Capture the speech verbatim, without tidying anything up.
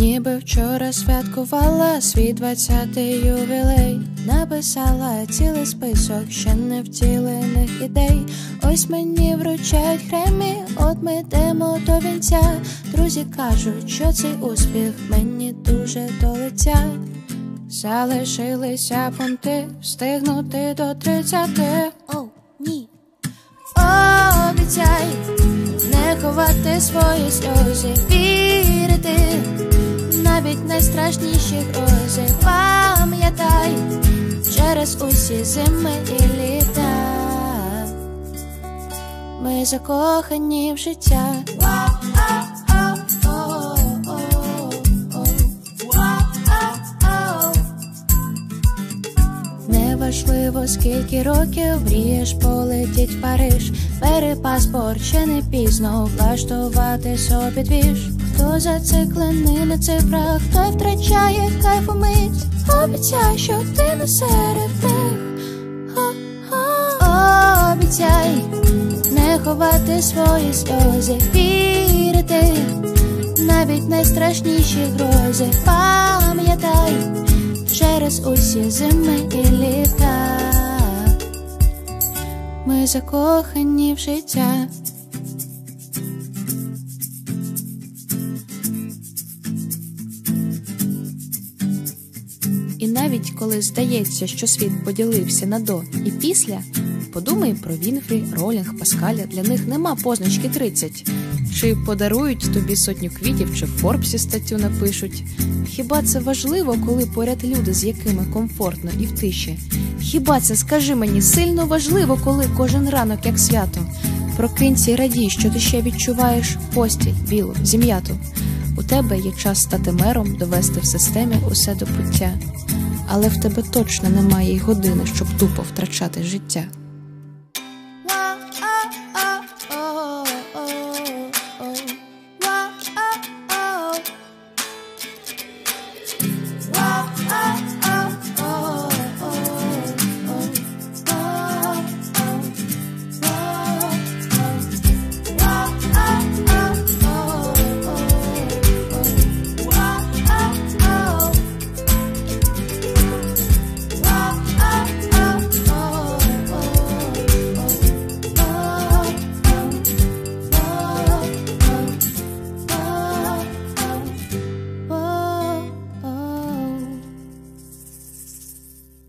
Ніби вчора святкувала свій двадцятий ювілей. Написала цілий список ще не втілених ідей. Ось мені вручають Греммі, от ми йдемо до вінця. Друзі кажуть, що цей успіх мені дуже до лиця. Залишилися пункти встигнути до тридцяти. Оу, ні. Обіцяй не ховати свої сльози, вірити навіть найстрашніші грози. Пам'ятай, через усі зими і літа ми закохані в життя. Неважливо, скільки років мрієш полетіть в Париж. Бери паспорт, ще не пізно влаштувати собі двіж. Хто зациклений на цифрах, той втрачає кайф у мить. Обіцяй, що ти не серед них. Обіцяй не ховати свої сльози, вірити навіть найстрашніші грози. Пам'ятай, через усі зими і літа ми закохані в життя. І навіть коли здається, що світ поділився на до і після, подумай про Вінфрі, Ролінг, Паскаля. Для них нема позначки тридцять. Чи подарують тобі сотню квітів, чи в Форбсі статтю напишуть. Хіба це важливо, коли поряд люди, з якими комфортно і в тиші? Хіба це, скажи мені, сильно важливо, коли кожен ранок як свято? Прокинься і радій, що ти ще відчуваєш постіль, білу, зім'яту. У тебе є час стати мером, довести в системі усе до пуття. Але в тебе точно немає й години, щоб тупо втрачати життя.